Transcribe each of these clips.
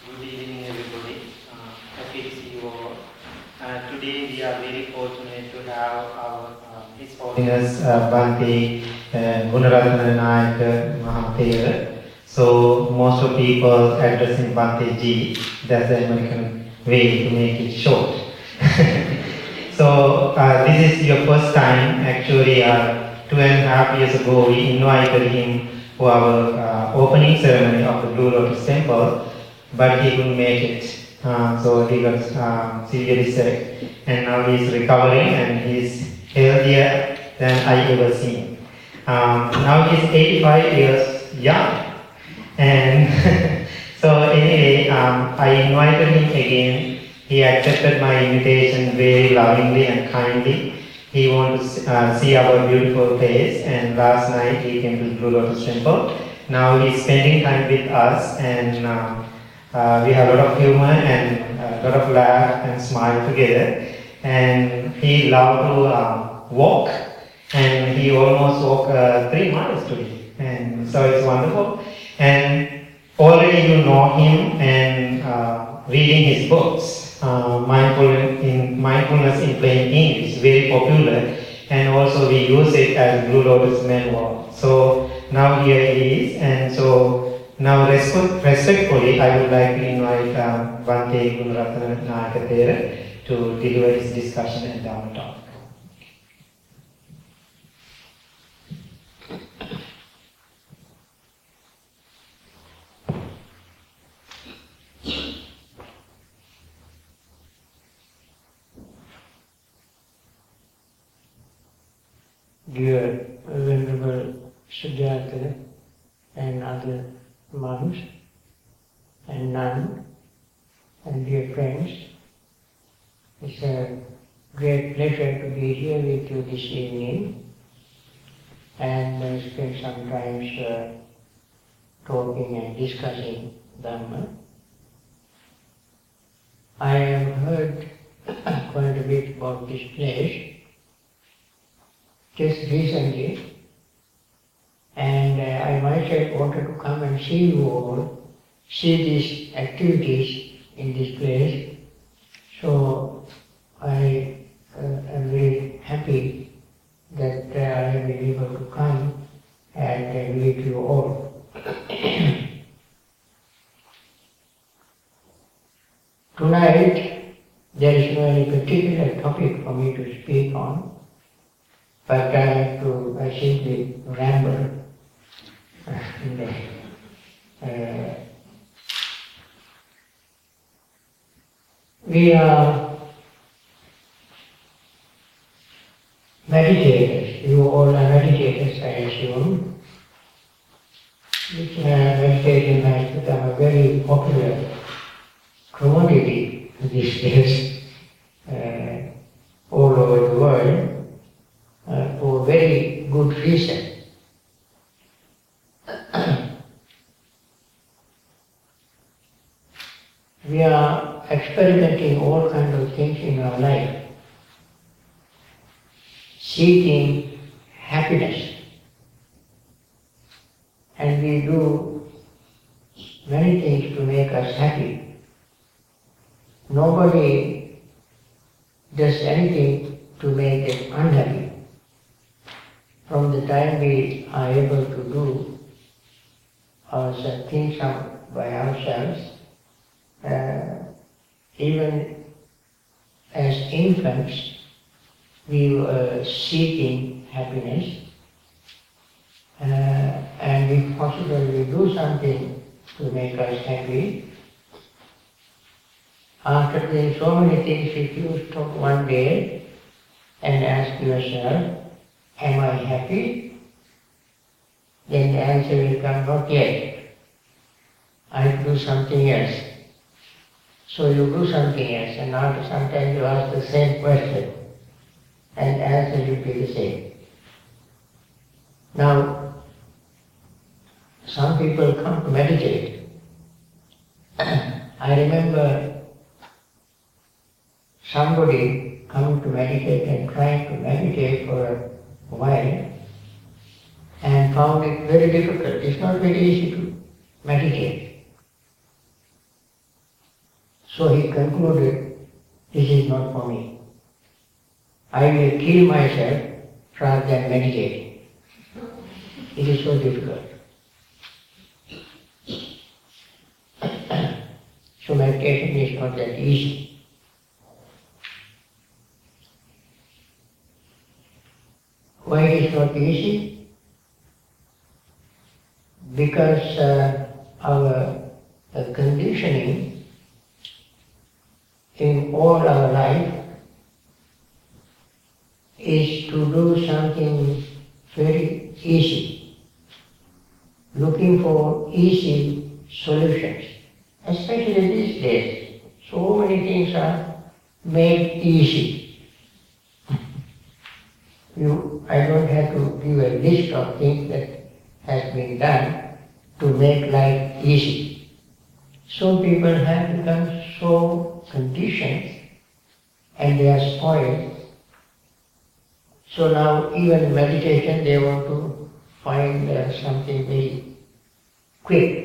Good evening, everybody. Happy to see you all. Today we are very fortunate to have our His Holiness Bhante Gunaratana Nayak Mahathir. So most of people addressing Bhante Ji. That's the American way to make it short. So this is your first time. Actually, 2.5 years ago, we invited him for our opening ceremony of the Blue Lotus Temple, but he couldn't make it. So he got seriously sick, and now he's recovering and he's healthier than I ever seen. Now he's 85 years young, and so anyway, I invited him again. He accepted my invitation very lovingly and kindly. He wanted to see our beautiful place, and last night he came to the Blue Lotus Temple. Now he's spending time with us, and we have a lot of humor and a lot of laugh and smile together. And he loved to walk, and he almost walked 3 miles today, and so it's wonderful. And already you know him and reading his books. Mindfulness in plain English, very popular, and also we use it as Blue Lotus Manual. So now here he is, and so now respectfully I would like to invite Bhante Gunaratana Nayak to deliver his discussion and Dhamma talk. Dear Venerable Siddhartha and other monks and nuns and dear friends, it's a great pleasure to be here with you this evening and spend some time talking and discussing Dhamma. I have heard quite a bit about this place just recently, and I myself wanted to come and see you all, see these activities in this place. So I am very happy that I have been able to come and meet you all. Tonight there is no any particular topic for me to speak on, but I simply ramble. We are meditators. You all are meditators, I assume. Meditation has become a very popular commodity these days all over the world. For very good reason. We are experimenting all kinds of things in our life, seeking happiness, and we do many things to make us happy. Nobody does anything to make us unhappy. From the time we are able to do things by ourselves, even as infants, we were seeking happiness, and if possible we do something to make us happy. After doing so many things, if you stop one day and ask yourself, am I happy? Then the answer will come, not yet. I do something else. So you do something else, and after some time you ask the same question, and the answer will be the same. Now, some people come to meditate. I remember somebody coming to meditate and trying to meditate for a while and found it very difficult. It's not very easy to meditate. So he concluded, this is not for me. I will kill myself rather than meditate. It is so difficult. So meditation is not that easy. Why it is not easy? Because our conditioning in all our life is to do something very easy, looking for easy solutions. Especially these days, so many things are made easy. I don't have to give a list of things that has been done to make life easy. So people have become so conditioned and they are spoiled. So now even meditation they want to find something very quick.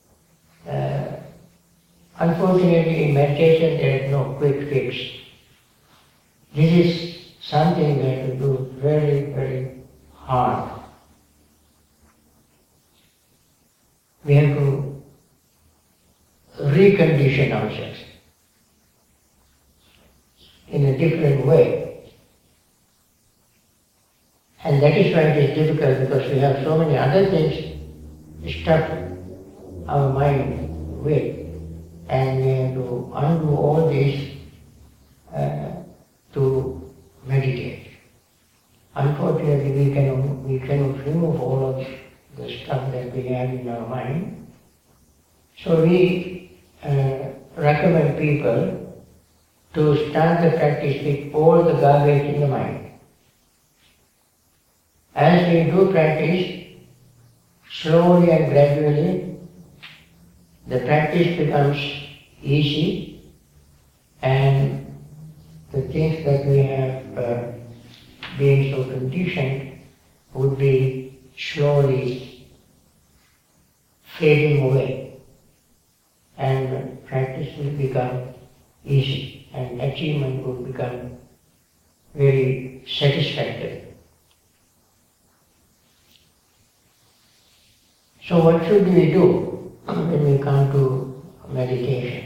Unfortunately in meditation there is no quick fix. This is something we have to do very, very hard. We have to recondition ourselves in a different way. And that is why it is difficult, because we have so many other things stuck our mind with, and we have to undo all this to meditate. Unfortunately, we cannot remove all of the stuff that we have in our mind. So we recommend people to start the practice with all the garbage in the mind. As we do practice, slowly and gradually, the practice becomes easy, and the things that we have been so conditioned would be slowly fading away, and practice will become easy, and achievement will become very satisfactory. So what should we do when we come to meditation?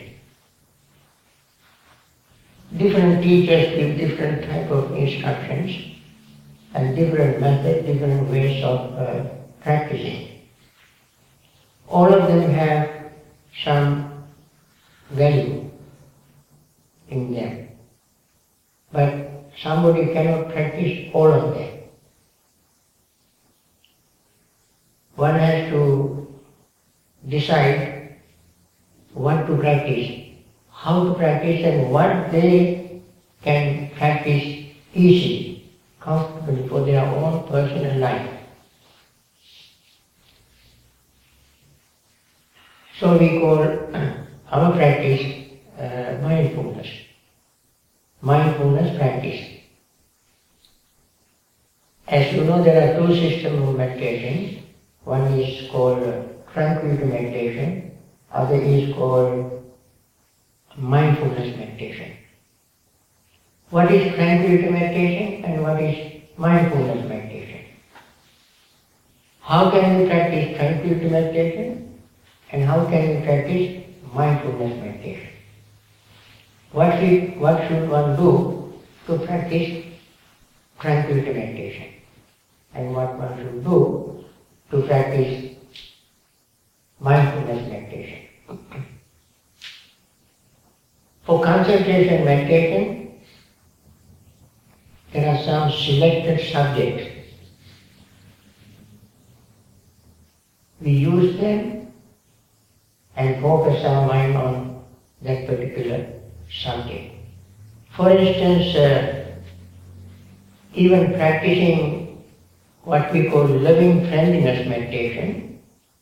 Different teachers give different type of instructions and different methods, different ways of practicing. All of them have some value in them, but somebody cannot practice all of them. One has to decide what to practice, how to practice, and what they can practice easily, comfortably for their own personal life. So we call our practice mindfulness. Mindfulness practice. As you know, there are two systems of meditation. One is called tranquility meditation, other is called mindfulness meditation. What is tranquility meditation and what is mindfulness meditation? How can we practice tranquility meditation and how can we practice mindfulness meditation? What should one do to practice tranquility meditation, and what one should do to practice mindfulness meditation? For concentration meditation, there are some selected subjects. We use them and focus our mind on that particular subject. For instance, even practicing what we call loving friendliness meditation,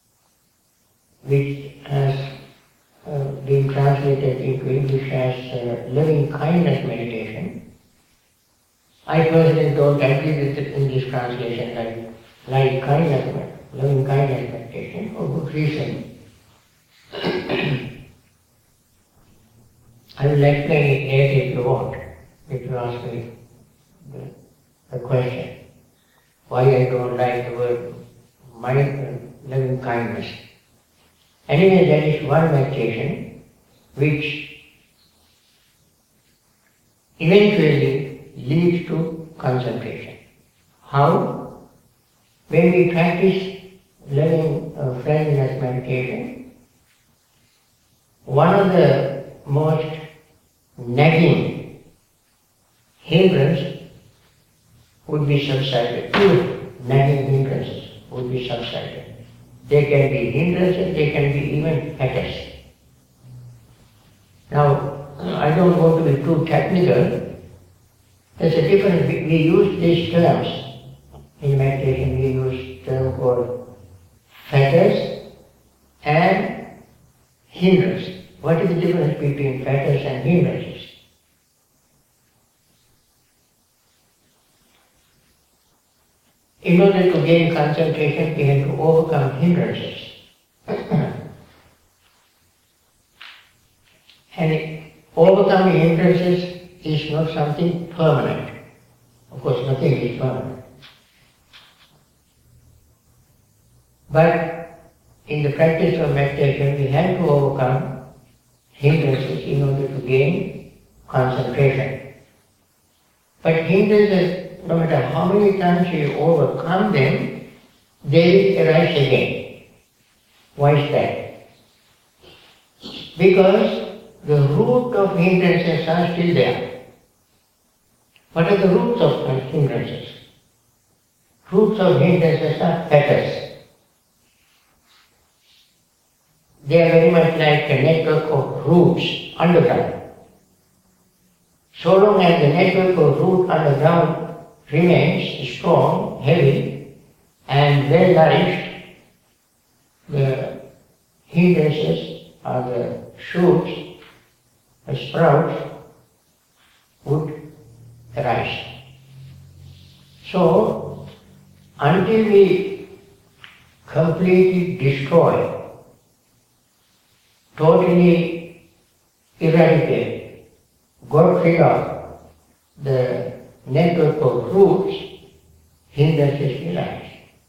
which has been translated into English as loving kindness meditation. I personally don't agree with the English translation like kindness, loving kindness meditation, for good reason. I will explain it later if you want, if you ask me the question. Why I don't like the word loving kindness. Anyway, there is one meditation which eventually leads to concentration. How? When we practice loving friendliness meditation, one of the most nagging hindrance would be subsided. Two nagging hindrances would be subsided. They can be hindrances, they can be even fetters. Now, I don't want to be too technical. There's a difference. We use these terms in meditation. We use term called fetters and hindrance. What is the difference between fetters and hindrances? In order to gain concentration, we have to overcome hindrances. And overcoming hindrances is not something permanent. Of course, nothing is permanent. But in the practice of meditation, we have to overcome hindrances in order to gain concentration. But hindrances, no matter how many times you overcome them, they will arise again. Why is that? Because the root of hindrances are still there. What are the roots of hindrances? Roots of hindrances are fetters. They are very much like a network of roots underground. So long as the network of root underground remains strong, heavy, and well nourished, the hindrances or the shoots, the sprouts, would arise. So, until we completely destroy, totally eradicate, got rid of the network of roots, hindrances will arise.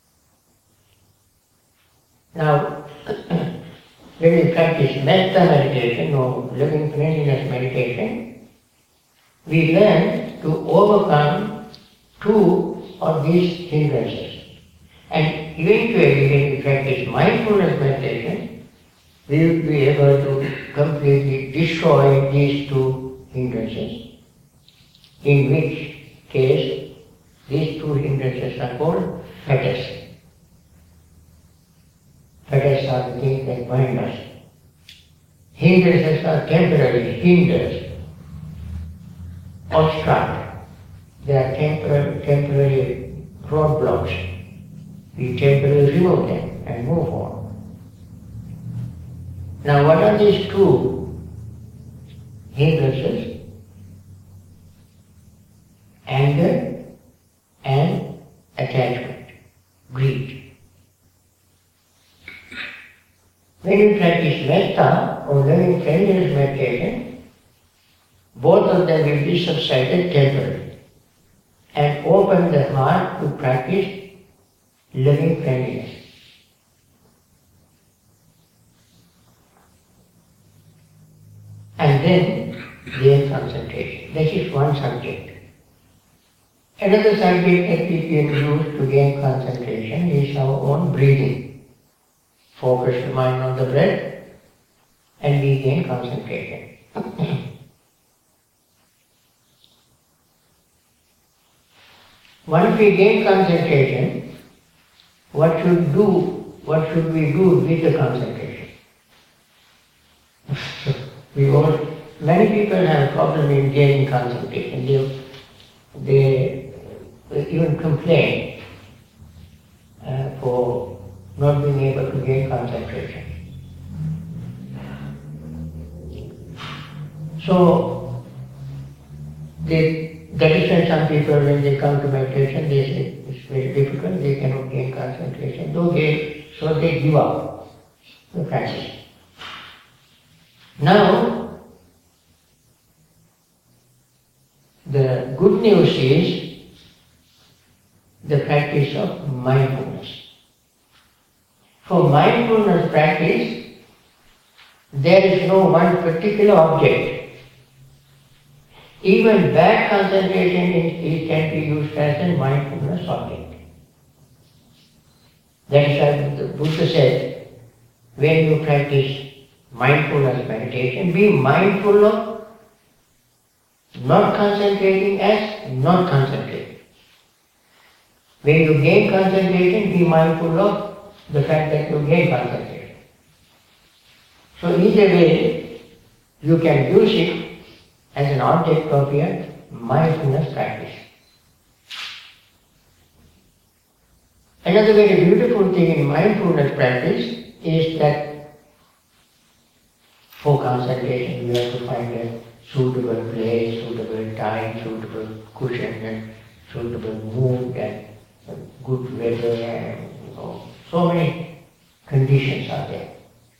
Now, when we practice metta meditation or loving friendliness meditation, we learn to overcome two of these hindrances. And eventually, when we practice mindfulness meditation, we will be able to completely destroy these two hindrances, in which case these two hindrances are called fetters. Fetters are the things that bind us. Hindrances are temporary hinders, obstruct. They are temporary roadblocks. We temporarily remove them and move on. Now, what are these two hindrances? Anger and attachment, greed. When you practice metta or loving friendliness meditation, both of them will be subsided temporarily and open the heart to practice loving friendliness. And then gain concentration. This is one subject. Another subject that we can use to gain concentration is our own breathing. Focus the mind on the breath and we gain concentration. Once we gain concentration, what should we do with the concentration? Many people have a problem in gaining concentration. They even complain for not being able to gain concentration. So, that is why some people, when they come to meditation, they say it's very difficult, they cannot gain concentration, so they give up the practice. Now, good news is the practice of mindfulness. For mindfulness practice, there is no one particular object. Even bad concentration it can be used as a mindfulness object. That is why the Buddha said, when you practice mindfulness meditation, be mindful of not concentrating as not concentrating. When you gain concentration, be mindful of the fact that you gain concentration. So either way, you can use it as an object of your mindfulness practice. Another very beautiful thing in mindfulness practice is that for concentration you have to find a suitable place, suitable time, suitable cushion and suitable mood and good weather and so many conditions are there.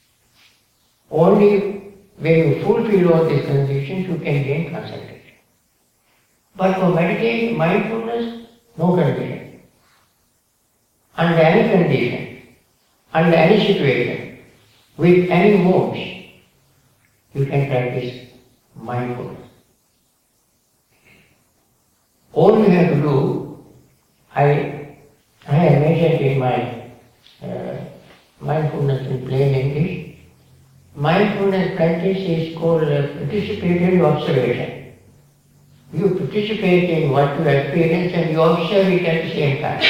Only when you fulfill all these conditions you can gain concentration. But for meditation, mindfulness, no condition. Under any condition, under any situation, with any moods, you can practice mindfulness. All you have to do, I have mentioned in my mindfulness in plain English, mindfulness practice is called participatory observation. You participate in what you experience and you observe it at the same time.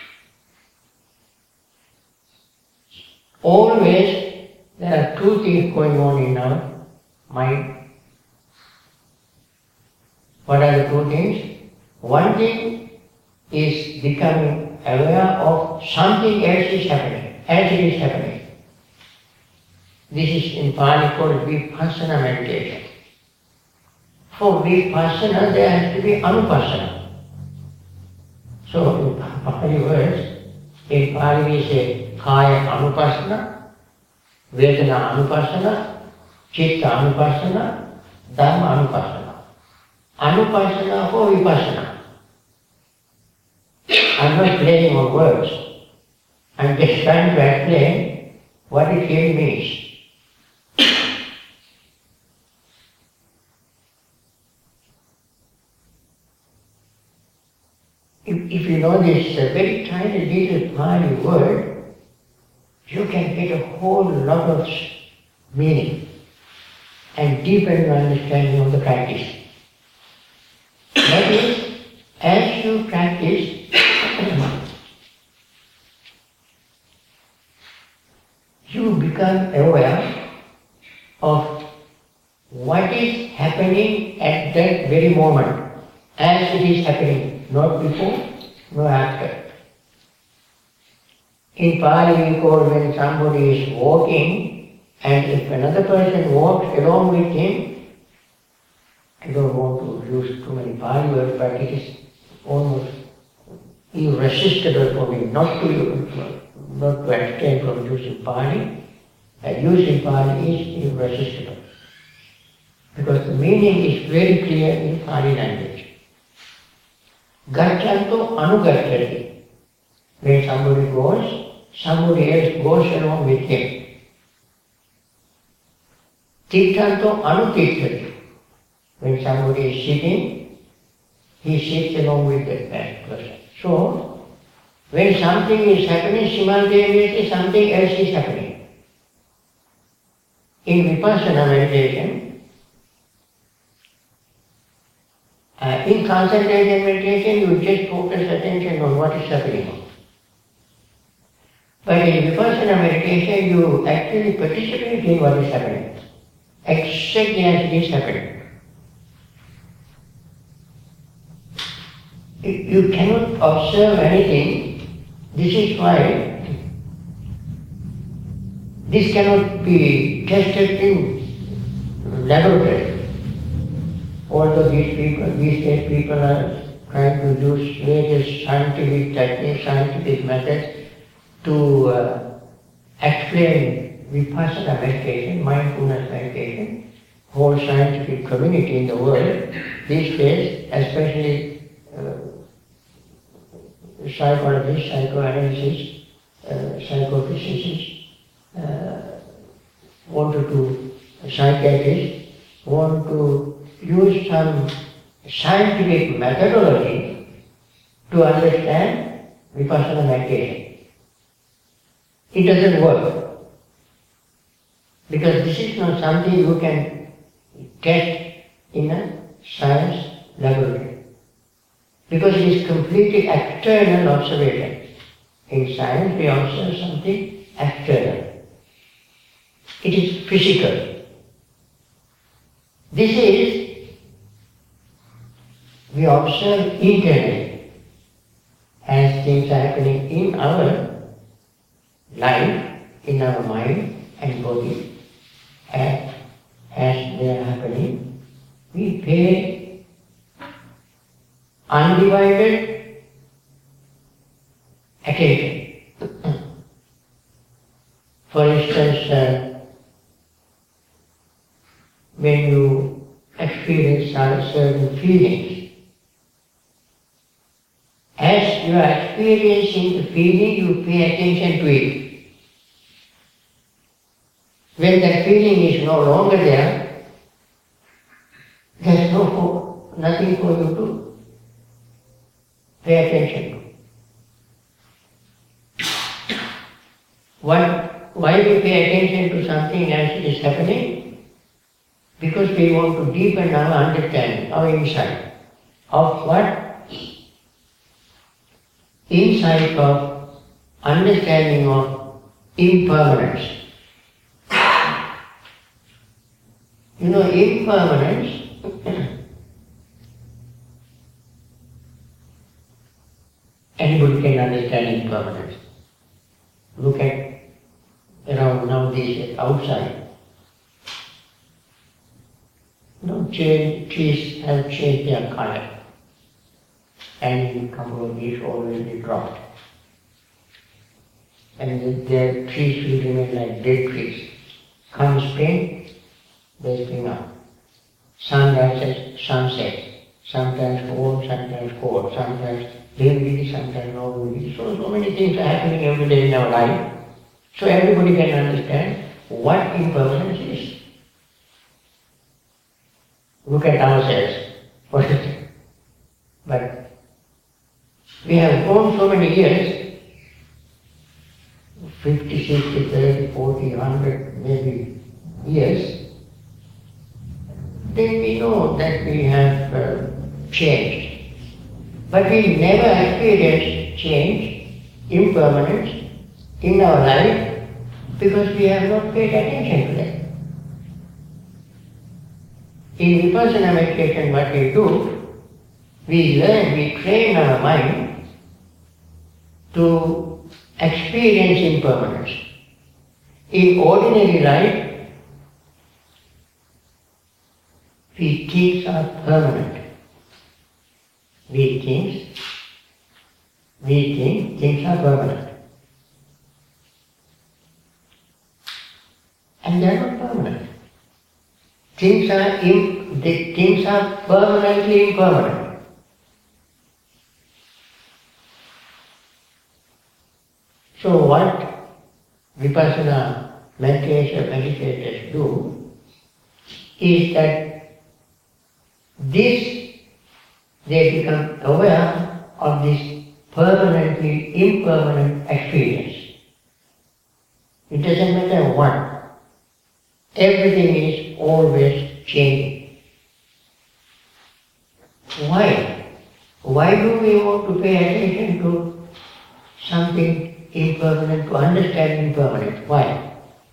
Always there are two things going on in our mind. What are the two things? One thing is becoming aware of something else is happening, as it is happening. This is in Pali called Vipassana meditation. For Vipassana there has to be Anupassana. So in Pali words, in Pali we say Kaya Anupassana, Vedana Anupassana, Chitta Anupassana, Dhamma Anupassana. Anupassana for Vipassana. I'm not playing on words. I'm just trying to explain what it really means. If you know this very tiny little Pali word, you can get a whole lot of meaning and deepen your understanding of the practice. That is, as you practice, you become aware of what is happening at that very moment, as it is happening, not before, nor after. In Pali we call when somebody is walking and if another person walks along with him, I don't want to use too many Pali words, but it is almost irresistible for me not to abstain from using Pali. Using Pali is irresistible because the meaning is very clear in Pali language. Gachanto anugacchati. When somebody goes, somebody else goes along with him. Titthanto anutittati. When somebody is sitting, he sits along with that person. So, when something is happening, simultaneously something else is happening. In Vipassana meditation, in concentration meditation, you just focus attention on what is happening. But in Vipassana meditation, you actually participate in what is happening, exactly as it is happening. You cannot observe anything. This is why this cannot be tested in laboratory. Although these days people are trying to use various scientific techniques, scientific methods to explain Vipassana meditation, mindfulness meditation, whole scientific community in the world these days, especially psychologists, psychoanalysts, psychophysicists, psychiatrists want to use some scientific methodology to understand vipassana meditation. It doesn't work. Because this is not something you can test in a science laboratory. Because it is completely external observation. In science we observe something external. It is physical. This is, we observe internally as things are happening in our life, in our mind and body. As they are happening, we pay undivided attention. For instance, when you experience certain feelings, as you are experiencing the feeling, you pay attention to it. When that feeling is no longer there, there's nothing for you to pay attention to. Why we pay attention to something as it is happening? Because we want to deepen our understanding, our insight of what? Insight of understanding of impermanence. You know, impermanence anybody can understand impermanence. Look at around nowadays outside. Trees have changed their color, and in a couple of years already dropped. And their trees will remain like dead trees. Come spring, they spring up. Sun rises, sun sets. Sometimes warm, sometimes cold, sometimes humidity, sometimes no humidity. So many things are happening every day in our life. So everybody can understand what impermanence is. Look at ourselves, for instance. But we have grown so many years, 50, 60, 30, 40, 100 maybe years, then we know that we have changed. But we never experienced change, impermanence in our life because we have not paid attention to that. In vipassana meditation, what we do, we learn, we train our mind to experience impermanence. In ordinary life, we things are permanent. We think things are permanent. And they are not permanent. Things are permanently impermanent. So what vipassana meditators do is that they become aware of this permanently impermanent experience. It doesn't matter what. Everything is always changing. Why? Why do we want to pay attention to something impermanent, to understand impermanence? Why?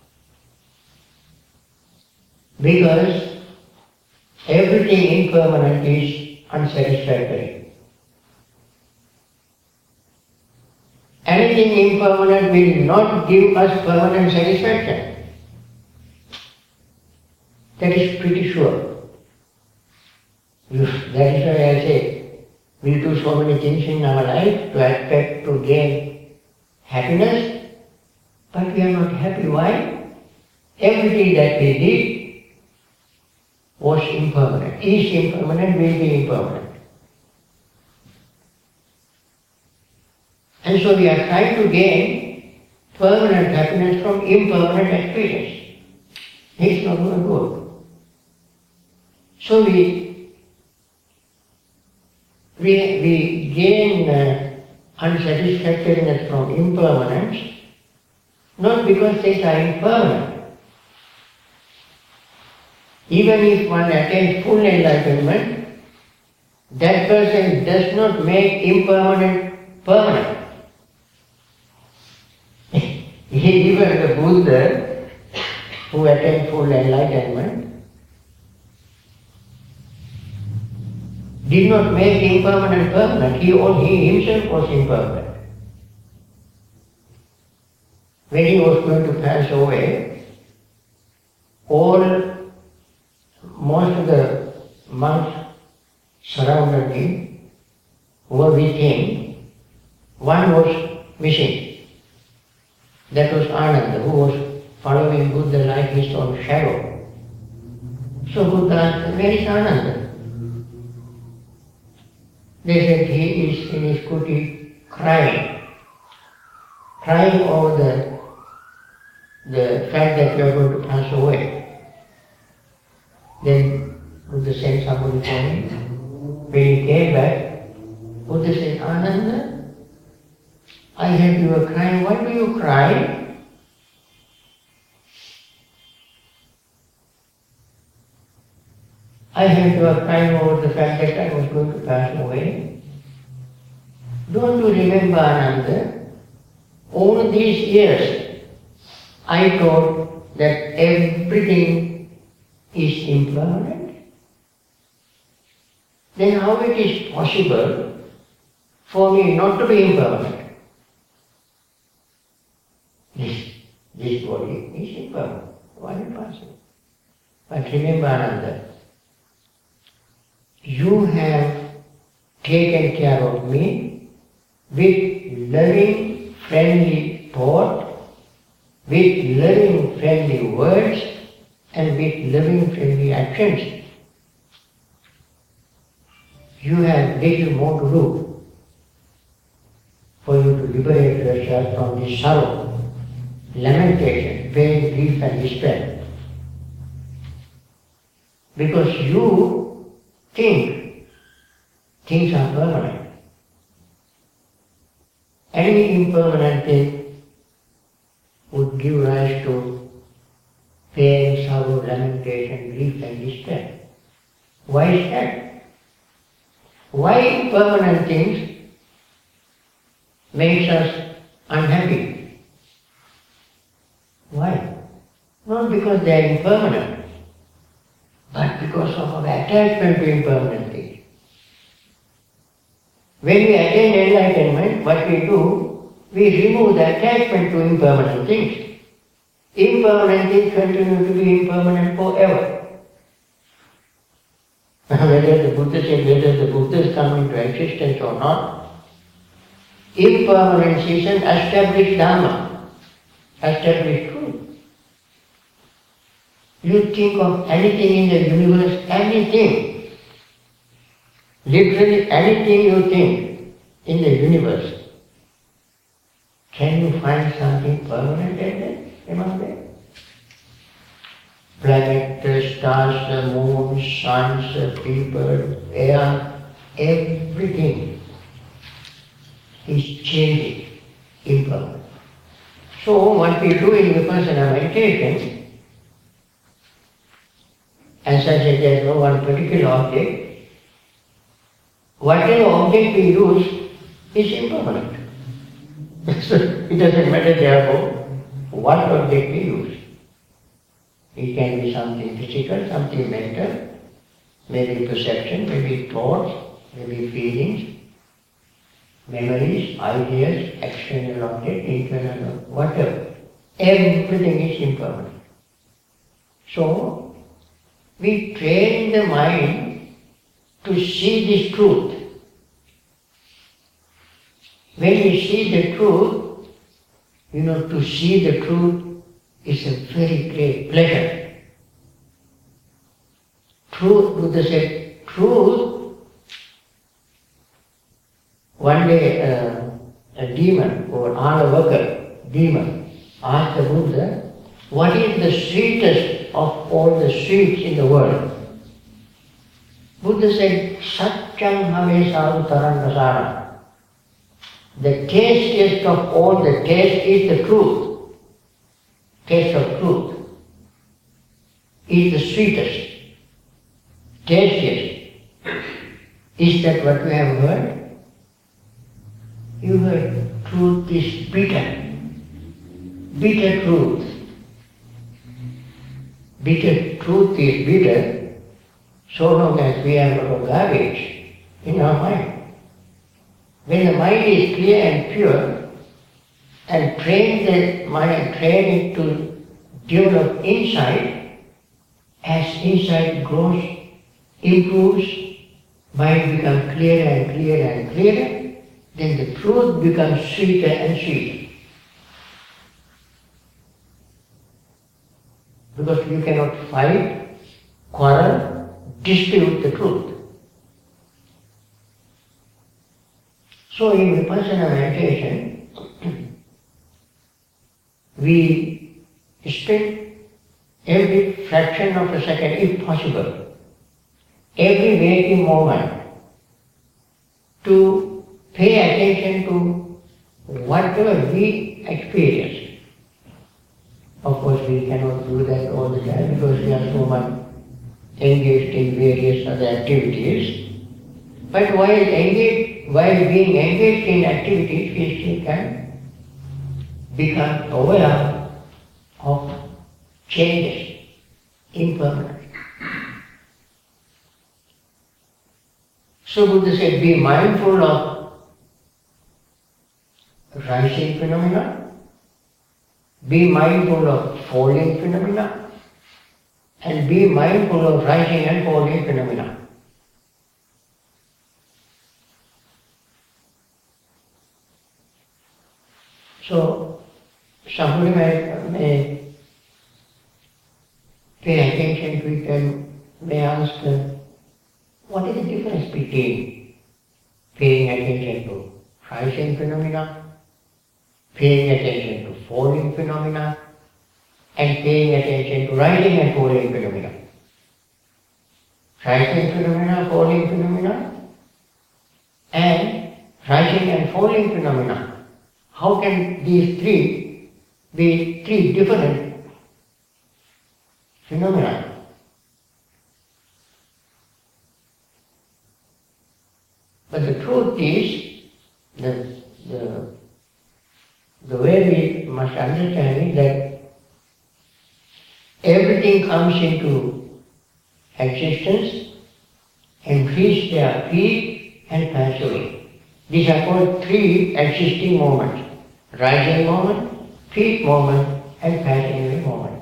Because everything impermanent is unsatisfactory. Anything impermanent will not give us permanent satisfaction. That is pretty sure. That is why I say, we do so many things in our life to expect to gain happiness, but we are not happy. Why? Everything that we did was impermanent, is impermanent, will be impermanent. And so we are trying to gain permanent happiness from impermanent experience. It's not going to work. So we gain unsatisfactoriness from impermanence, not because things are impermanent. Even if one attains full enlightenment, that person does not make impermanent permanent. Even the Buddha, who attained full enlightenment, did not make impermanent permanent. He himself was impermanent. When he was going to pass away, most of the monks surrounded him, were with him. One was missing. That was Ananda, who was following Buddha like his own shadow. So Buddha asked, where is Ananda? They said he is in his kuti crying over the fact that you are going to pass away. Then Buddha sent somebody for him. When he came back, Buddha said, Ananda, I heard you were crying. Why do you cry? I heard you were crying over the fact that I was going to pass away. Don't you remember, Ananda? All these years, I thought that everything is impermanent. Then how it is possible for me not to be impermanent? This body is impermanent, one person. But remember, Ananda, you have taken care of me with loving, friendly thought, with loving, friendly words, and with loving, friendly actions. You have little more to do for you to liberate yourself from this sorrow, lamentation, pain, grief and despair. Because you think things are permanent. Any impermanent thing would give rise to pain, sorrow, lamentation, grief and despair. Why is that? Why impermanent things makes us unhappy? Why? Not because they are impermanent, but because of our attachment to impermanent things. When we attain enlightenment, what we do, we remove the attachment to impermanent things. Impermanent things continue to be impermanent forever. Whether the Buddhas come into existence or not, impermanence is an established Dharma, established truth. You think of anything in the universe, anything, literally anything you think in the universe, can you find something permanent in there, among them? Planet, the stars, the moon, suns, the people, air, everything is changing, impermanent. So what we do in vipassana meditation, as I said, there is no one particular object. Whatever object we use is impermanent. So it doesn't matter therefore what object we use. It can be something physical, something mental, maybe perception, maybe thoughts, maybe feelings, memories, ideas, external object, internal object, whatever. Everything is impermanent. So we train the mind to see this truth. When we see the truth, to see the truth is a very great pleasure. truth, Buddha said, truth. One day a demon or worker demon asked the Buddha, what is the sweetest of all the sweets in the world? Buddha said, Satyam Have Sadhu Tarangasara. The tastiest of all the taste is the truth. Taste of truth is the sweetest, tastiest. Is that what you have heard? You heard truth is bitter. Bitter truth. Bitter truth is bitter so long as we have a lot of garbage in our mind. When the mind is clear and pure and train the mind, train it to develop insight, as insight grows, improves, mind becomes clearer and clearer and clearer, then the truth becomes sweeter and sweeter. Because you cannot fight, quarrel, dispute the truth. So in Vipassana meditation, we spend every fraction of a second, if possible, every waking moment to pay attention to whatever we experience. Of course, we cannot do that all the time because we are so much engaged in various other activities. But while being engaged in activities, we still can become aware of changes, impermanence. So Buddha said, be mindful of rising phenomena, be mindful of falling phenomena, and be mindful of rising and falling phenomena. So somebody may pay attention to it and may ask, what is the difference between paying attention to rising phenomena, paying attention to falling phenomena, and paying attention to rising and falling phenomena? Rising phenomena, falling phenomena, and rising and falling phenomena. How can these three be three different phenomena? But the truth is, the way we must understand is that everything comes into existence and reaches their peak and pass away. These are called three existing moments: rising moment, peak moment, and passing away moment.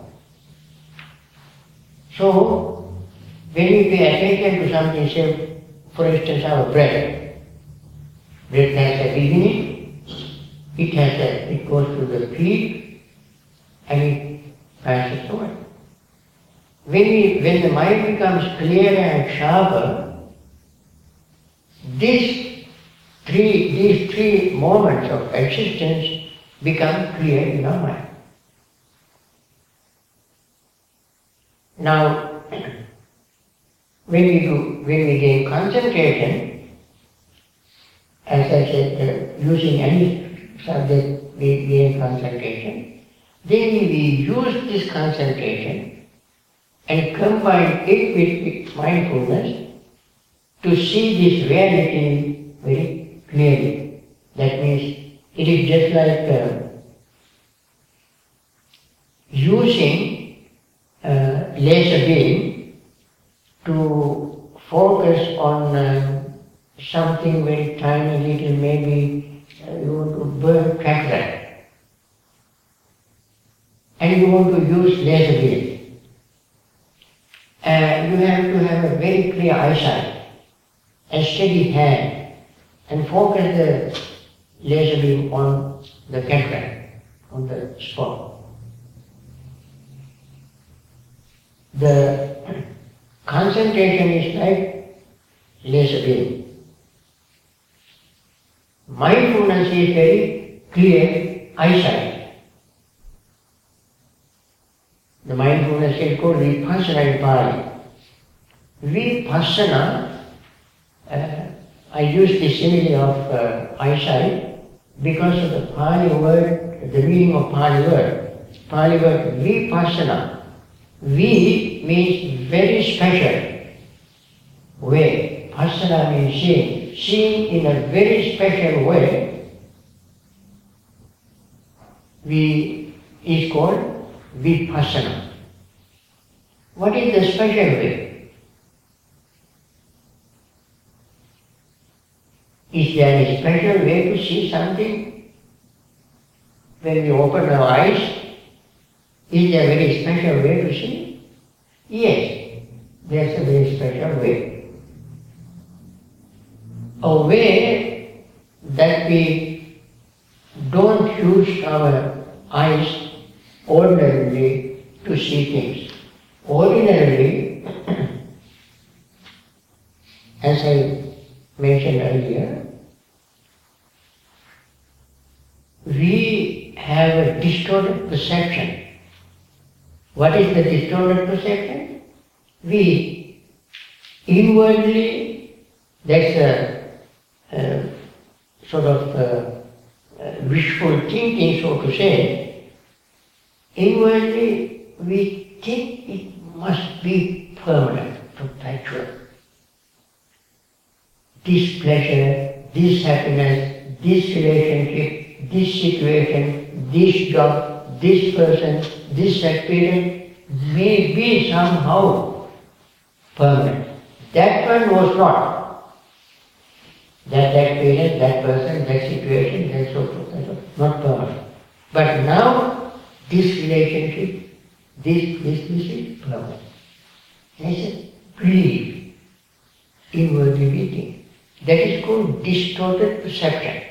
So, when we pay attention to something, say, for instance, our breath. Breath has a beginning, it goes to the peak, and it passes away. When the mind becomes clearer and sharper, these three moments of existence become clear in our mind. Now, when we gain concentration, as I said, using any subject we gain concentration, then we use this concentration and combine it with mindfulness to see this reality very clearly. That means it is just like using laser beam to focus on something very tiny little, maybe you want to burn cracker and you want to use laser beam. You have to have a very clear eyesight, a steady hand, and focus the laser beam on the cataract, on the spot. The Concentration is like laser beam. Mindfulness is very clear eyesight. The mindfulness is called Vipassana in Pali. Vipassana, I use the simile of eyesight because of the Pali word, the meaning of Pali word. Pali word Vipassana. Vi means very special way. Passana means seeing. Seeing in a very special way is called Vipassana. What is the special way? Is there a special way to see something? When we open our eyes, is there a very special way to see? Yes, there's a very special way. A way that we don't use our eyes ordinarily to see things. Ordinarily, as I mentioned earlier, we have a distorted perception. What is the distorted perception? We inwardly, that's a sort of wishful thinking, so to say. Inwardly, we think it must be permanent, perpetual. This pleasure, this happiness, this relationship, this situation, this job, this person, this experience may be somehow permanent. That one was not. That experience, that person, that situation, that so forth, not permanent. But now, this relationship, this is permanent. That's a belief, inwardly thinking. That is called distorted perception.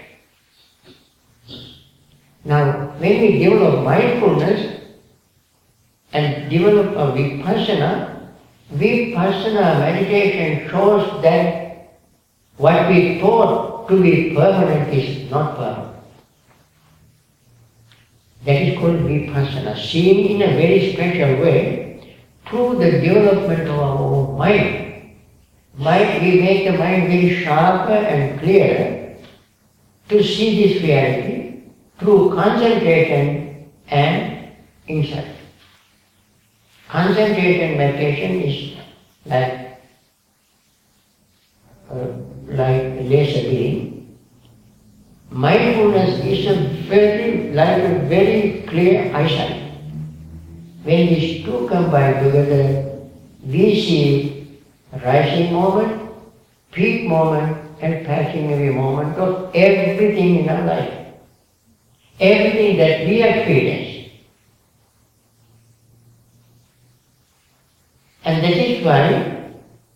Now, when we develop mindfulness and develop a vipassana meditation shows that what we thought to be permanent is not permanent. That is called vipassana, seen in a very special way through the development of our own mind. We make the mind very sharper and clearer to see this reality through concentration and insight. Concentrated meditation is like laser beam. Mindfulness is like a very clear eyesight. When these two combine together, we see rising moment, peak moment, and passing away moment of everything in our life. Everything that we experience. And that is why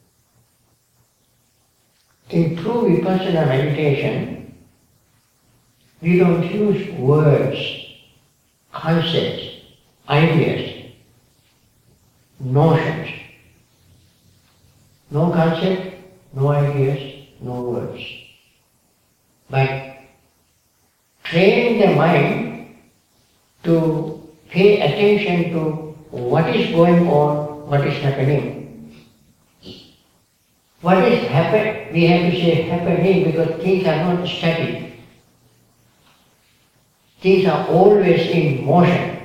in true Vipassana meditation, we don't use words, concepts, ideas, notions. No concept, no ideas, no words. But train the mind to pay attention to what is going on, what is happening. What is happening? We have to say happening because things are not static. Things are always in motion.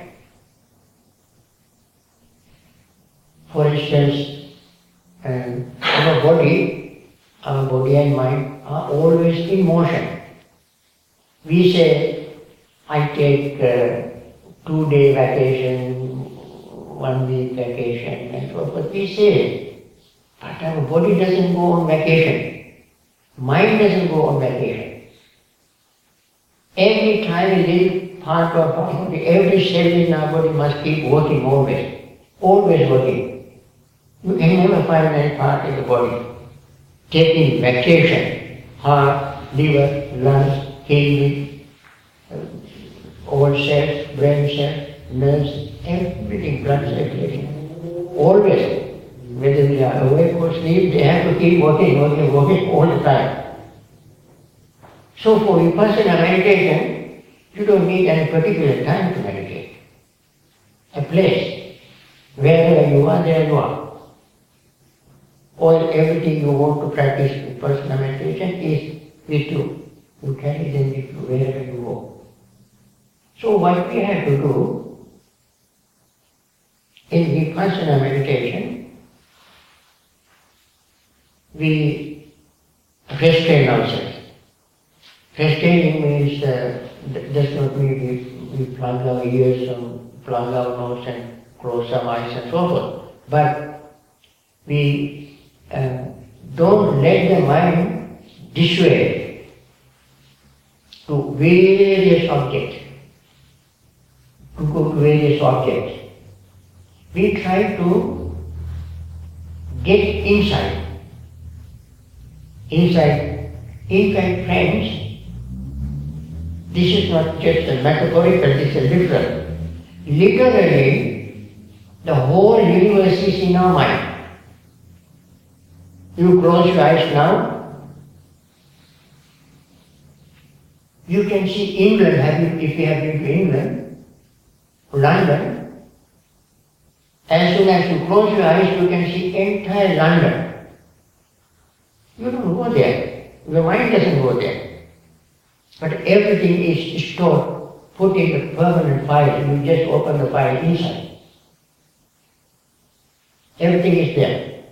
For instance, our body and mind are always in motion. We say, I take 2-day vacation, 1 week vacation, and so forth. We say, but our body doesn't go on vacation. Mind doesn't go on vacation. Every time a little part of our body, every cell in our body must keep working always. Always working. You can never find any part in the body taking vacation. Heart, liver, lungs, kidney, all cells, brain cells, nerves, everything, blood circulation. Always. whether we are awake or asleep, they have to keep working all the time. So for vipassana meditation, you don't need any particular time to meditate. A place, wherever you are, there you are. All everything you want to practice vipassana meditation is with you. You carry them with you wherever you go. So what we have to do in vipassana meditation, we restrain ourselves. Restraining means, does not mean we plug our ears and plug our nose and close our eyes and so forth. But we don't let the mind dissuade to various objects, to go to various objects. We try to get inside. In fact, friends, this is not just a metaphorical, this is literal. Literally, the whole universe is in our mind. You close your eyes now, you can see England, if you have been to England, London. As soon as you close your eyes, you can see entire London. You don't go there. Your mind doesn't go there. But everything is stored, put in a permanent file. You just open the file inside. Everything is there.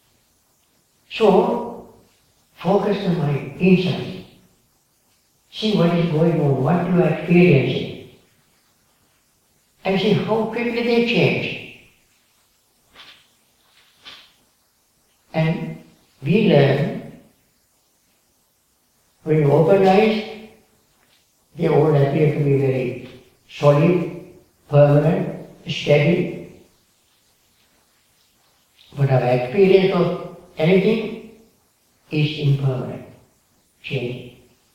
So, focus the mind inside. See what is going on, what you are experiencing. And see how quickly they change. And we learn, when you open eyes, they all appear to be very solid, permanent, steady. But our experience of anything is impermanent, changing.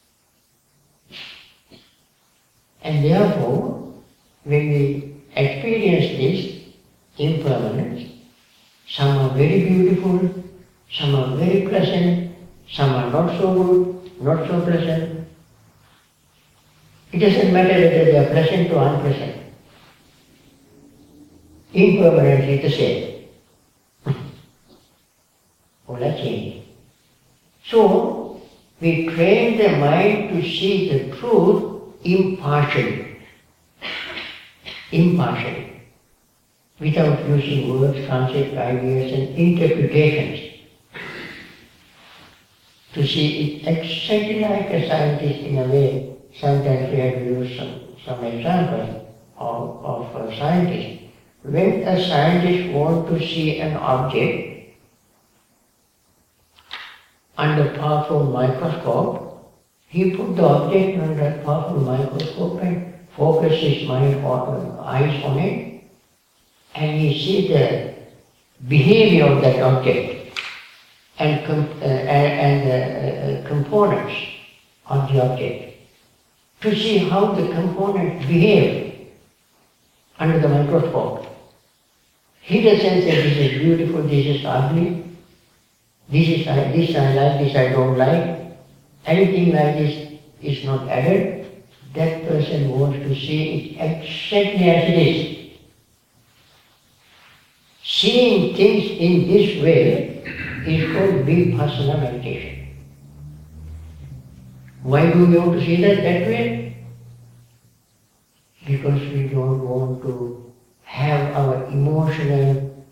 And therefore, when we experience this impermanence, some are very beautiful, some are very pleasant, some are not so good, not so pleasant. It doesn't matter whether they are pleasant or unpleasant. Impermanence is the same. All are changing. So, we train the mind to see the truth impartially. Impartially. Without using words, concepts, ideas and interpretations. To see it exactly like a scientist in a way. Sometimes we have to use some examples of a scientist. When a scientist wants to see an object under powerful microscope, he put the object under powerful microscope and focus his mind or eyes on it, and he sees the behavior of that object and components of the object, to see how the components behave under the microscope. He doesn't say this is beautiful, this is ugly, this I like, this I don't like. Anything like this is not added. That person wants to see it exactly as it is. Seeing things in this way is called vipassana meditation. Why do we want to see that way? Because we don't want to have our emotional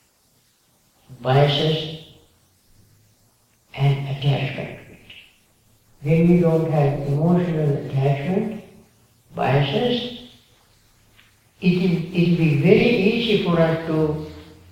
biases and attachment to it. When we don't have emotional attachment, biases, it will be very easy for us to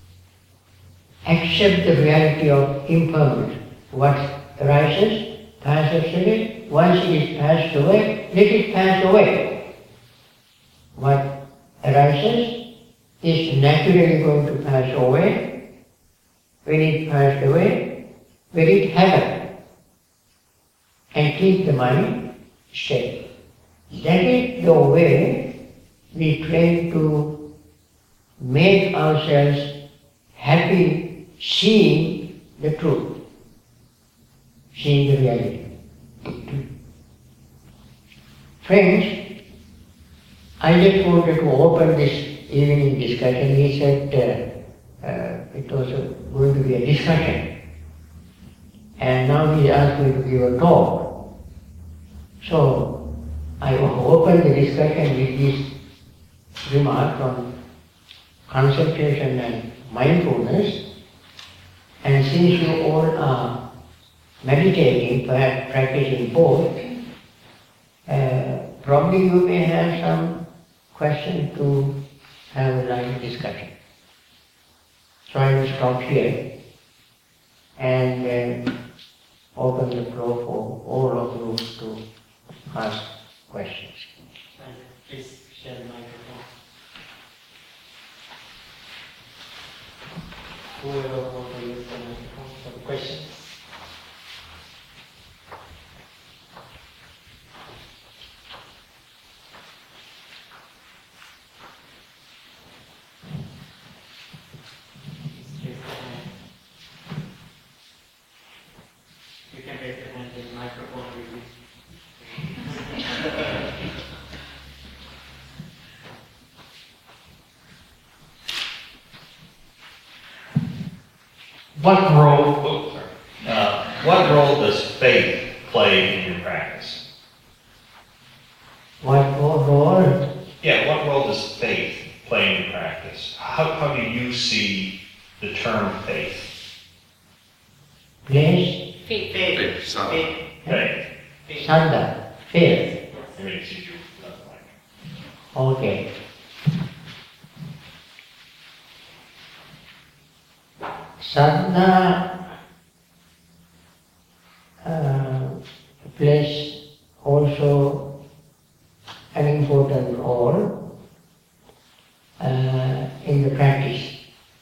accept the reality of impermanence. What arises, passes away. Once it is passed away, let it pass away. What arises is naturally going to pass away. When it passed away, let it happen. And keep the mind steady. That is the way we train to make ourselves happy seeing the truth, seeing the reality. Friends, I just wanted to open this evening discussion. He said it was going to be a discussion. And now he asked me to give a talk. So I opened the discussion with this remark on concentration and mindfulness. And since you all are meditating, perhaps practicing both, probably you may have some question to have a live discussion. So I will stop here and open the floor for all of you to ask questions. Please share the microphone. Whoever wants to use the microphone for the questions. You can raise your hand in the microphone will be. What role does faith play in your practice? What role? Yeah, what role does faith play in your practice? How do you see the term faith? Place? Faith. Faith. Sanda, faith. I mean, it's you, nothing like. Okay. Sadhana plays also an important role in the practice.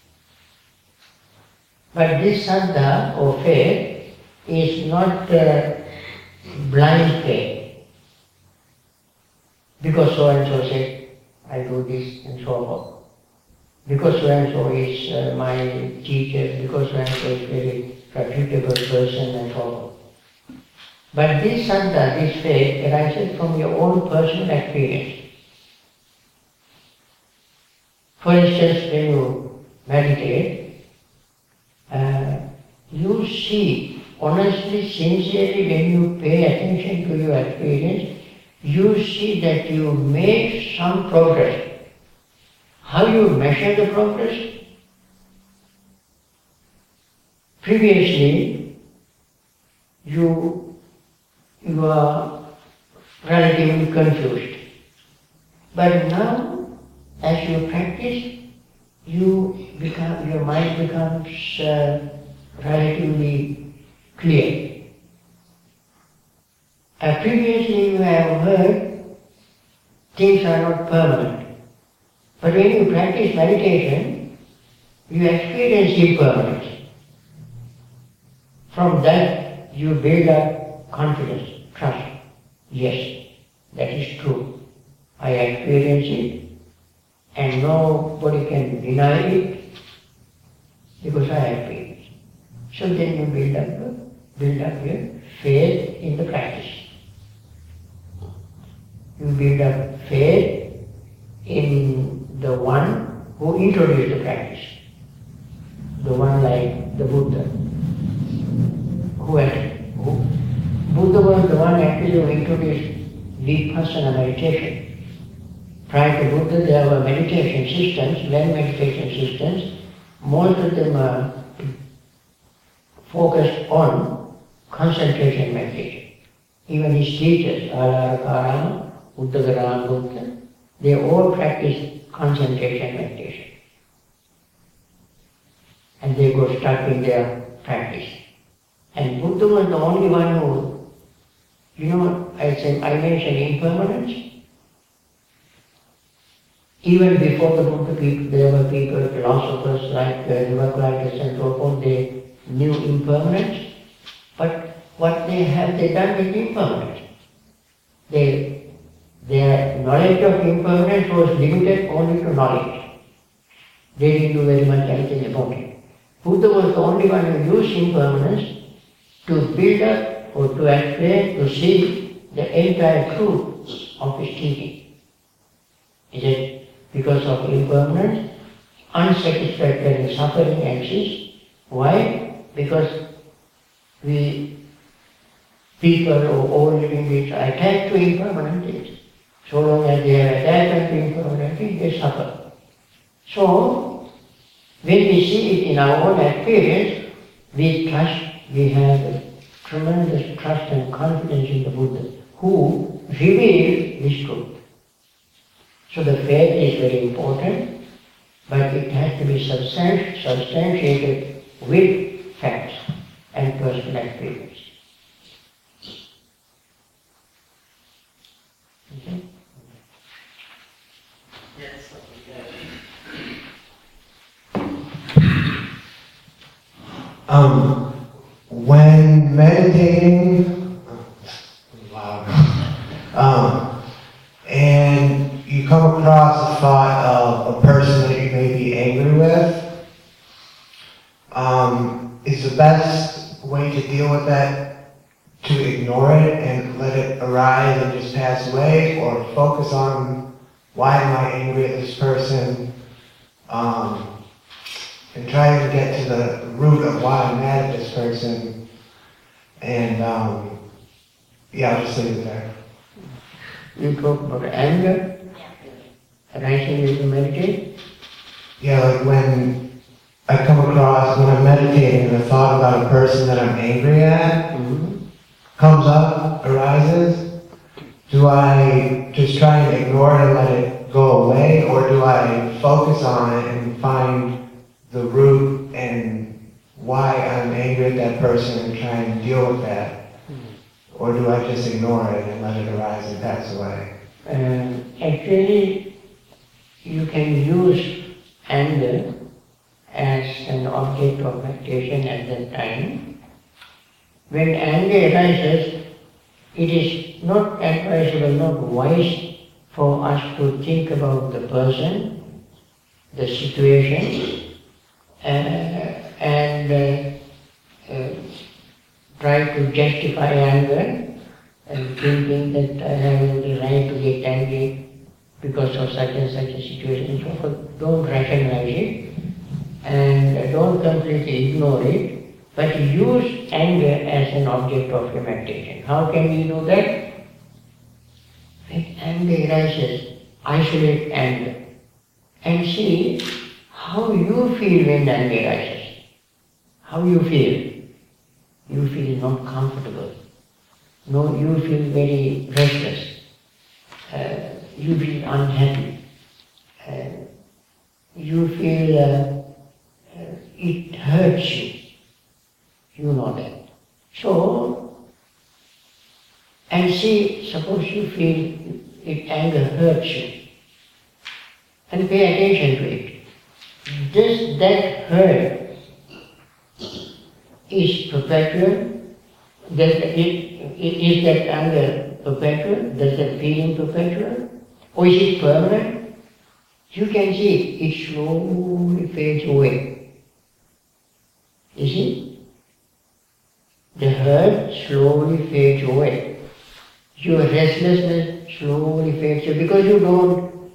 But this sadhana or faith is not blind faith. Because so and so said, I do this and so forth. Because so and so is my teacher, because so and so is very reputable person and so forth. But this sadhana, this faith arises from your own personal experience. For instance, when you meditate, you see, honestly, sincerely, when you pay attention to your experience, you see that you make some progress. How you measure the progress? Previously, you are relatively confused. But now, as you practice, your mind becomes relatively clear. Previously you have heard things are not permanent. But when you practice meditation, you experience impermanence. From that you build up confidence, trust. Yes, that is true. I experience it and nobody can deny it because I experience it. So then you build up your faith in the practice. You build up faith in the one who introduced the practice. The one like the Buddha. Buddha was the one actually who introduced Vipassana meditation. Prior to Buddha there were meditation systems, Zen meditation systems. Most of them are focused on concentration meditation. Even his teachers, Aladkarama, Uddhakarama Buddha, they all practice concentration meditation. And they got stuck in their practice. And Buddha was the only one who, I mentioned impermanence. Even before the Buddha, there were people, philosophers like Democritus and so forth, they knew impermanence. But what they done with impermanence. Their knowledge of impermanence was limited only to knowledge. They didn't do very much anything about it. Buddha was the only one who used impermanence to build up or to explain, to see the entire truth of his teaching. Is it because of impermanence, unsatisfactory and suffering exists? Why? Because we people or all living beings are attached to impermanent things. So long as they are attached to impermanent things, they suffer. So, when we see it in our own experience, we trust, we have tremendous trust and confidence in the Buddha, who revealed this truth. So the faith is very important, but it has to be substantiated with facts and personal experience. Okay? When meditating, and you come across the thought of a person that you may be angry with, is the best way to deal with that to ignore it and let it arise and just pass away, or focus on why am I angry at this person, and try to get to the root of why I'm mad at this person, and yeah, I'll just leave it there. You talk about anger, arising as you meditate. Yeah, like when I come across, when I'm meditating, and the thought about a person that I'm angry at comes up, arises, do I just try and ignore it and let it go away, or do I focus on it and find the root and why I'm angry at that person and try and deal with that? Or do I just ignore it and let it arise and pass away? Actually, you can use anger as an object of meditation at that time. When anger arises, it is not advisable, not wise for us to think about the person, the situation, and try to justify anger and thinking that I have the right to get angry because of such and such a situation. So don't rationalize it and don't completely ignore it, but use anger as an object of your meditation. How can we do that? When anger arises, isolate anger and see how you feel when anger arises. How you feel? You feel not comfortable. No, you feel very restless. You feel unhappy. You feel it hurts you. You know that. So, and see, suppose you feel if anger hurts you, and pay attention to it. Does that hurt is perpetual? Is that anger perpetual? Does that feeling perpetual? Or is it permanent? You can see it slowly fades away. You see? The hurt slowly fades away. Your restlessness slowly fades away because you don't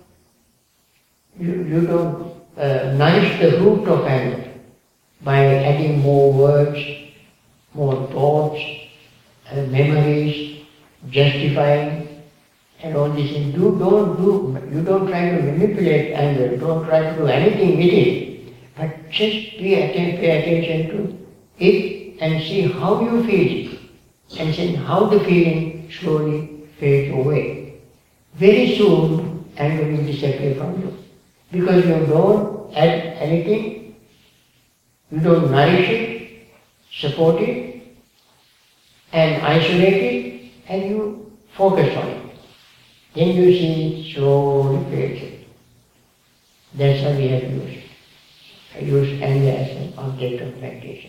nourish the root of anger by adding more words, more thoughts, memories, justifying, and all these things. You don't try to manipulate anger, don't try to do anything with it, but just pay attention to it and see how you feel it, and see how the feeling slowly fades away. Very soon, anger will disappear from you, because you don't add anything, you don't nourish it, support it, and isolate it, and you focus on it. Then you see it slowly fades. That's how we have used. I use anger as an object of meditation.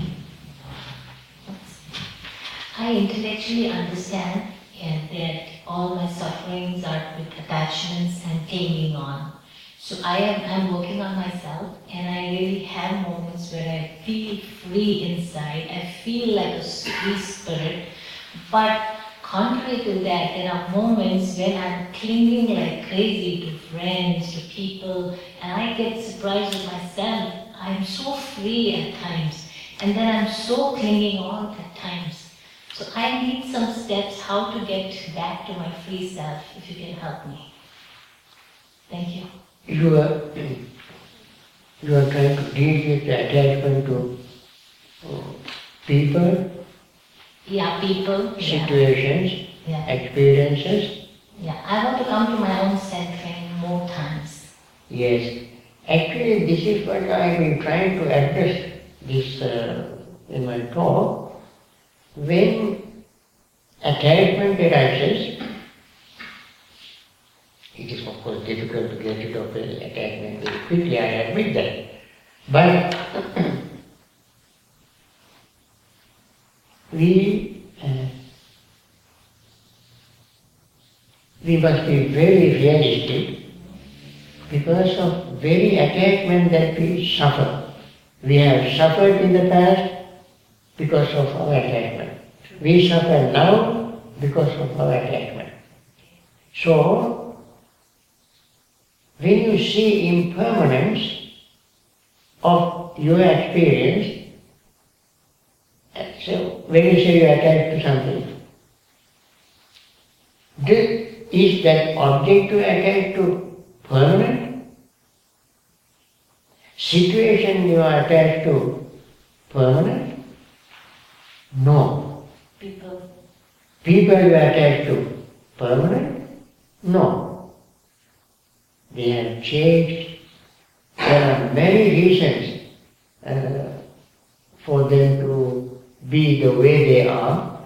I intellectually understand that all all my sufferings are with attachments and clinging on. So I'm working on myself, and I really have moments where I feel free inside. I feel like a free spirit. But contrary to that, there are moments when I'm clinging like crazy to friends, to people, and I get surprised with myself. I'm so free at times, and then I'm so clinging on at times. So I need some steps how to get back to my free self, if you can help me. Thank you. You are trying to deal with the attachment to people, Yeah, people. situations, Yeah. experiences. Yeah. I want to come to my own centering more times. Yes. Actually, this is what I've been trying to address this in my talk. When attachment arises, it is of course difficult to get rid of the attachment very quickly, I admit that. But we must be very realistic because of very attachment that we suffer. We have suffered in the past because of our attachment. We suffer now because of our attachment. So, when you see impermanence of your experience, so when you say you are attached to something, is that object you attached to permanent? Situation you are attached to permanent? No. People. People you are attached to permanent? No. They have changed. There are many reasons for them to be the way they are.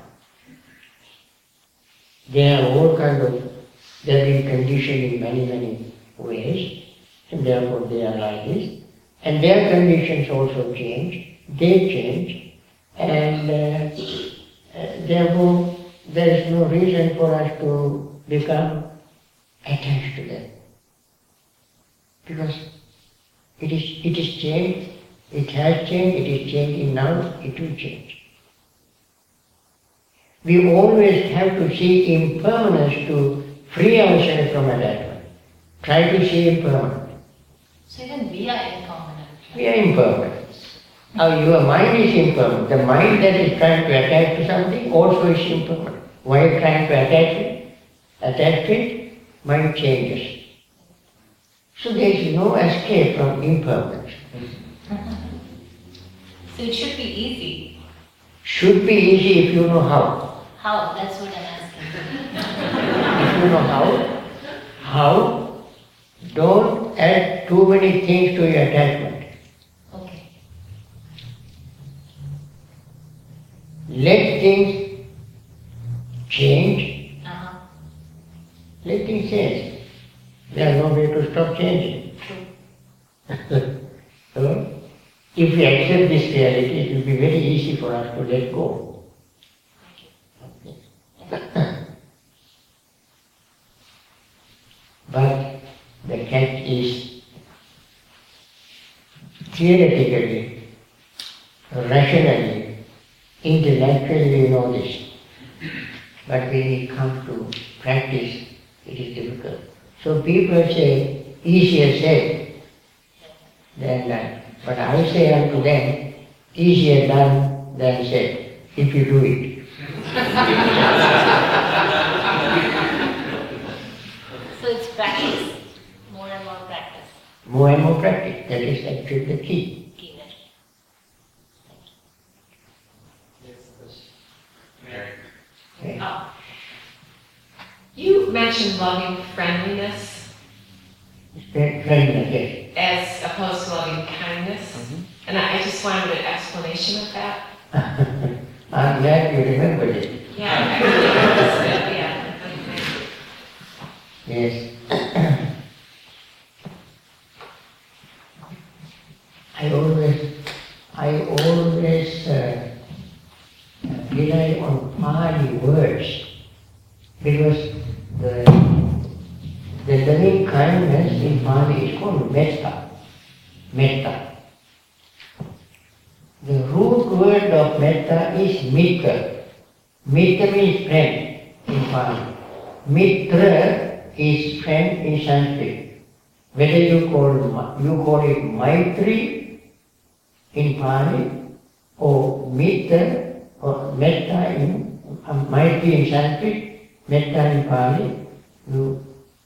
They have all kinds of, they have been conditioned in many, many ways, and therefore they are like this. And their conditions also change, they change, and therefore there is no reason for us to become attached to them. Because it is changed, it has changed, it is changing now, it will change. We always have to see impermanence to free ourselves from attachment. Try to see impermanence. So even we are impermanent. We are impermanent. Now your mind is impermanent. The mind that is trying to attach to something also is impermanent. While trying to attach it, mind changes. So there is no escape from impermanence. So it should be easy. Should be easy if you know how. How? That's what I'm asking. If you know how, don't add too many things to your attachment. Okay. Let things change. Uh-huh. Let things change. There is no way to stop changing. True. So, if we accept this reality, it will be very easy for us to let go. But the catch is theoretically, rationally, intellectually we know this. But when it comes to practice, it is difficult. So people say, easier said than done. But I say unto them, easier done than said, if you do it. So it's practice. More and more practice. More and more practice. That is actually the key. Keep it. Okay. You mentioned loving friendliness Friendliness, yes. as opposed to loving kindness, and I just wanted an explanation of that. I'm glad you remembered it. Yeah, I really understood, yeah. Yes. I always rely on Pali words because called metta. Metta. The root word of metta is mitra. Mitra means friend in Pali. Mitra is friend in Sanskrit. Whether you call it Maitri in Pali or Mitra or Metta in Maitri in Sanskrit, Metta in Pali, you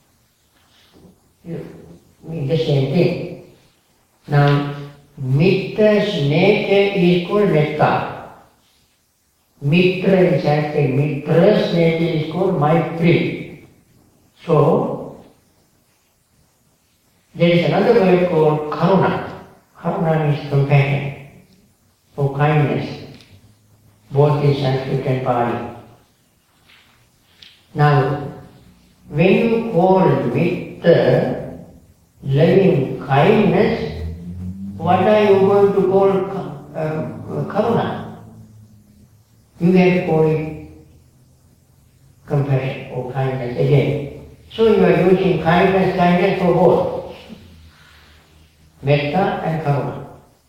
mean the same thing. Now, Mitra's nature is called metta. Mitra in Sanskrit, Mitra's nature is called Maitri. So, there is another word called karuna. Karuna means compassion or kindness, both in Sanskrit and Pali. Now, when you call mitra loving kindness, what are you going to call karuna? You have to call it compassion or kindness again. So you are using kindness for both, metta and karuna.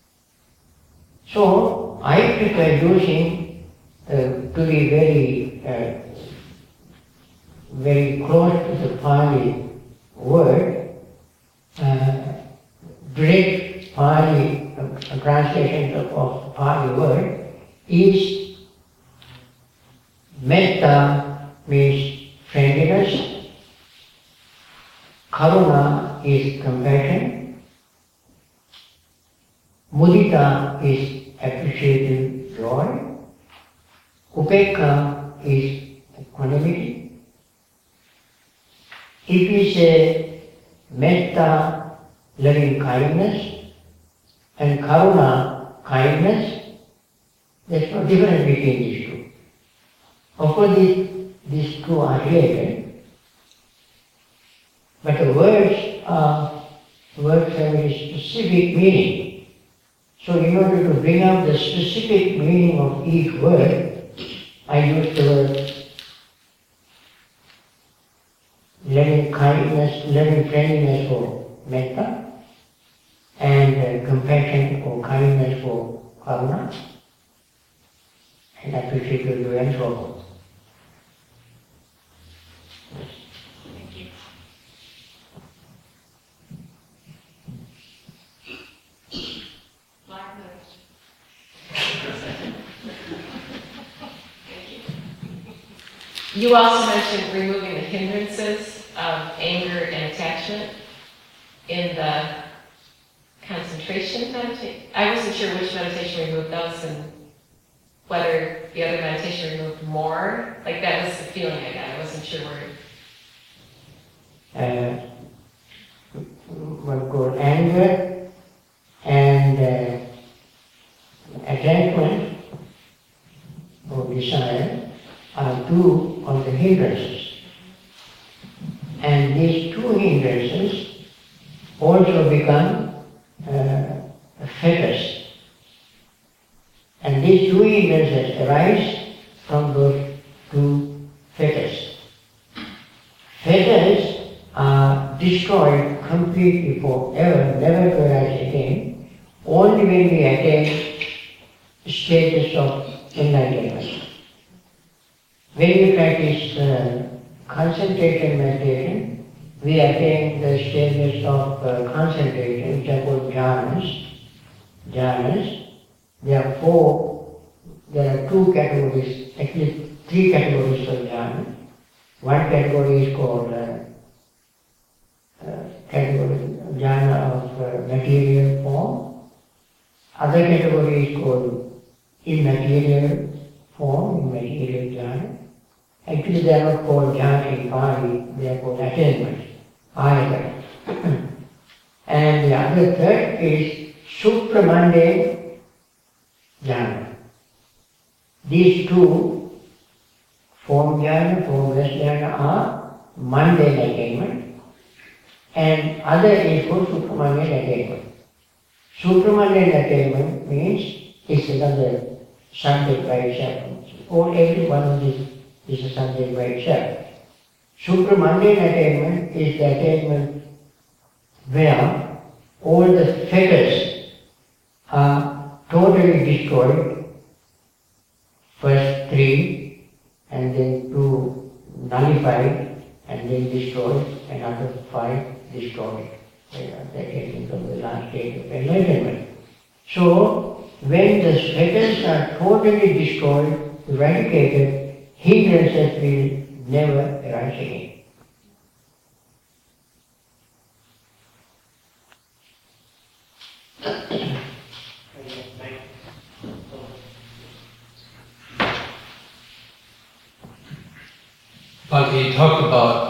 So I prefer using to be very close to the Pali word, direct Pali translation of Pali word is metta means friendliness, karuna is compassion, mudita is appreciative joy, upekkha is equanimity. If we say metta, loving kindness, and karuna, kindness, there's no difference between these two. Of course, these two are related, but the words have very specific meaning. So in order to bring out the specific meaning of each word, I use the word loving kindness, loving friendliness for metta, and compassion or kindness for karuna, and appreciative joy and so forth. Thank you. Black nose. Thank you. You also mentioned removing the hindrances of anger and attachment in the concentration meditation. I wasn't sure which meditation removed those and whether the other meditation removed more. Like that was the feeling I got. I wasn't sure where. What called anger and attachment or desire are two of the hindrances. And these two hindrances also become fetters. And these two hindrances arise from those two fetters. Fetters are destroyed completely forever, never to arise again, only when we attain status of enlightenment. When we practice concentration meditation, we attain the stages of concentration, which are called jhanas. Jhanas. There are two categories, actually three categories of jhana. One category is called jhana of material form. Other category is called immaterial form, immaterial jhana. Actually, they are not called jhana in Pali, they are called attainment, ayatana. And the other third is supramundane jhana. These two, form jhana, formless jhana, are mundane attainment, and other is called supramundane attainment. Supramundane attainment means it's another subject by itself. Or every one of these is a subject by itself. Supramundane attainment is the attainment where all the fetters are totally destroyed, first 3 and then 2 nullified and then destroyed, another 5 destroyed. That is from the last stage of enlightenment. So, when the fetters are totally destroyed, eradicated, hindrances will never arise again. Bhante, you talked about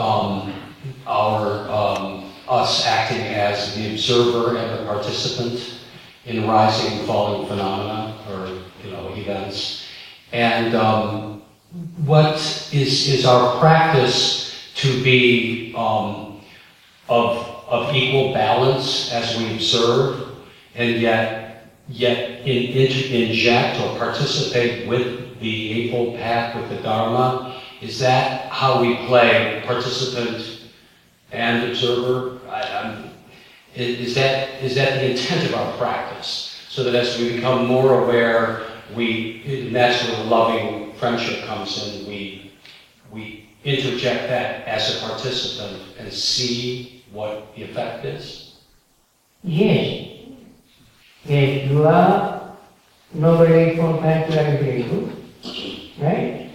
us acting as the observer and the participant in rising and falling phenomena or events. And what is our practice to be of equal balance as we observe, and yet inject or participate with the Eightfold Path, with the Dharma? Is that how we play participant and observer? Is that the intent of our practice? So that as we become more aware, that's where loving friendship comes in. We interject that as a participant and see what the effect is. Yes. Yes, you are Noble Eightfold Path very good, right?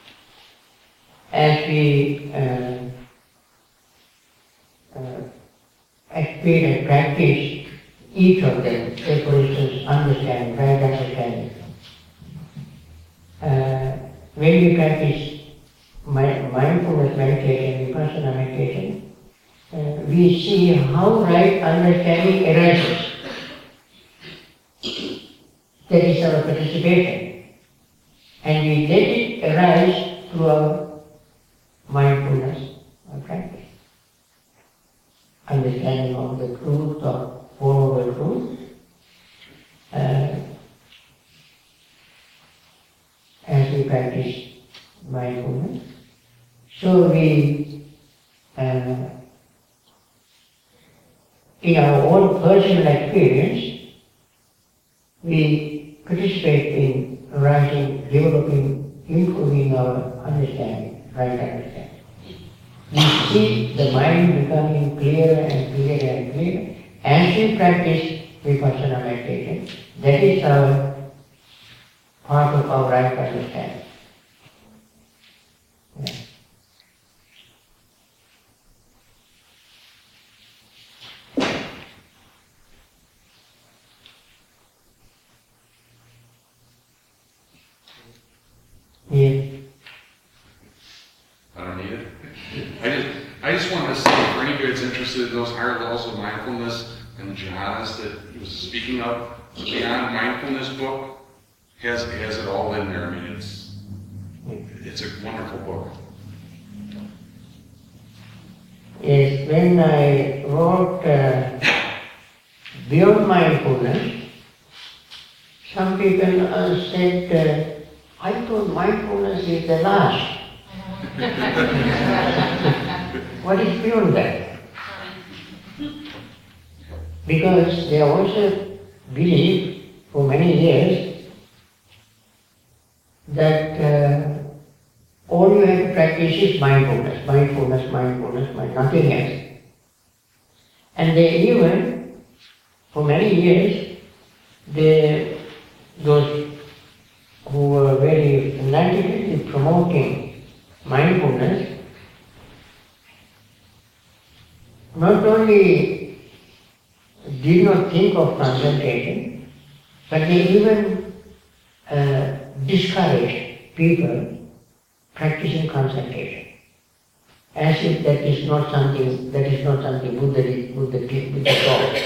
As we experience, practice each of them, say for instance, understanding, right understanding. When we practice mindfulness meditation, vipassana meditation, we see how right understanding arises. That is our participation. And we let it arise through our mindfulness practice. Understanding of the truth or Four Noble Truths. As we practice mindfulness. So we, in our own personal experience, we participate in writing, developing, improving our understanding, right understanding. We see the mind becoming clearer and clearer and clearer as we practice vipassana meditation. That is our part of our right understanding. Yeah. Yeah. I don't need it. I just wanted to say, for anybody that's interested in those higher levels of mindfulness and the jhanas that he was speaking of, the Beyond Mindfulness book has it all in there. I mean, it's a wonderful book. Yes, when I wrote Beyond Mindfulness, some people said, I thought mindfulness is the last. What is beyond that? Because they also believe for many years that all you have to practice is mindfulness, nothing else. And they even, for many years, those who were very fanatically promoting mindfulness, not only did not think of concentration, but they even discouraged people practicing concentration, as if that is not something Buddha taught.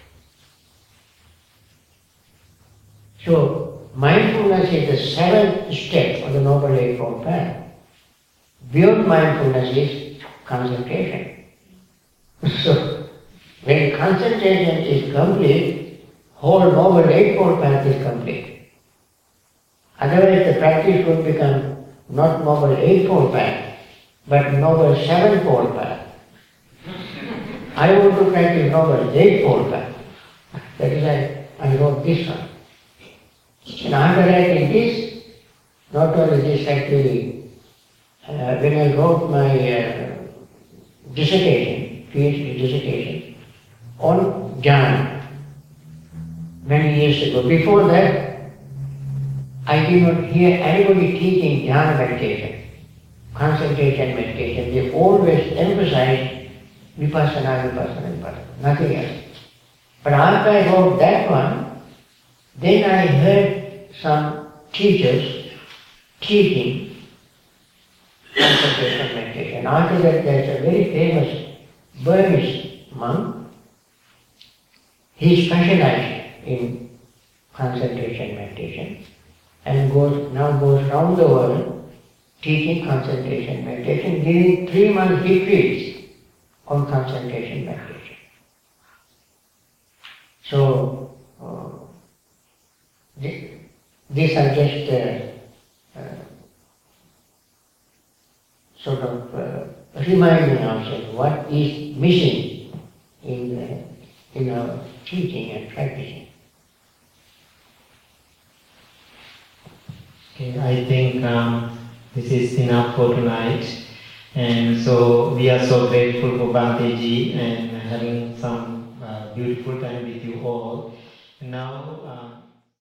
So mindfulness is the 7th step of the Noble Eightfold Path. Beyond mindfulness is concentration. So when concentration is complete, whole Noble Eightfold Path is complete. Otherwise the practice would become not Noble Eightfold Path, but Noble Sevenfold Path. I want to practice Noble Eightfold Path. That is why I wrote this one. And after writing this, not only this actually, when I wrote my dissertation, PhD dissertation, on jhana, many years ago. Before that, I did not hear anybody teaching jhana meditation, concentration meditation. They always emphasize vipassana, vipassana, vipassana, nothing else. But after I wrote that one, then I heard some teachers teaching concentration meditation. After that, there's a very famous Burmese monk. He specialized in concentration meditation and now goes around the world teaching concentration meditation, giving 3-month retreats on concentration meditation. So, these are just sort of reminding ourselves what is missing in our teaching and practicing. Okay, I think this is enough for tonight. And so we are so grateful for Bhante Ji and having some beautiful time with you all. Now.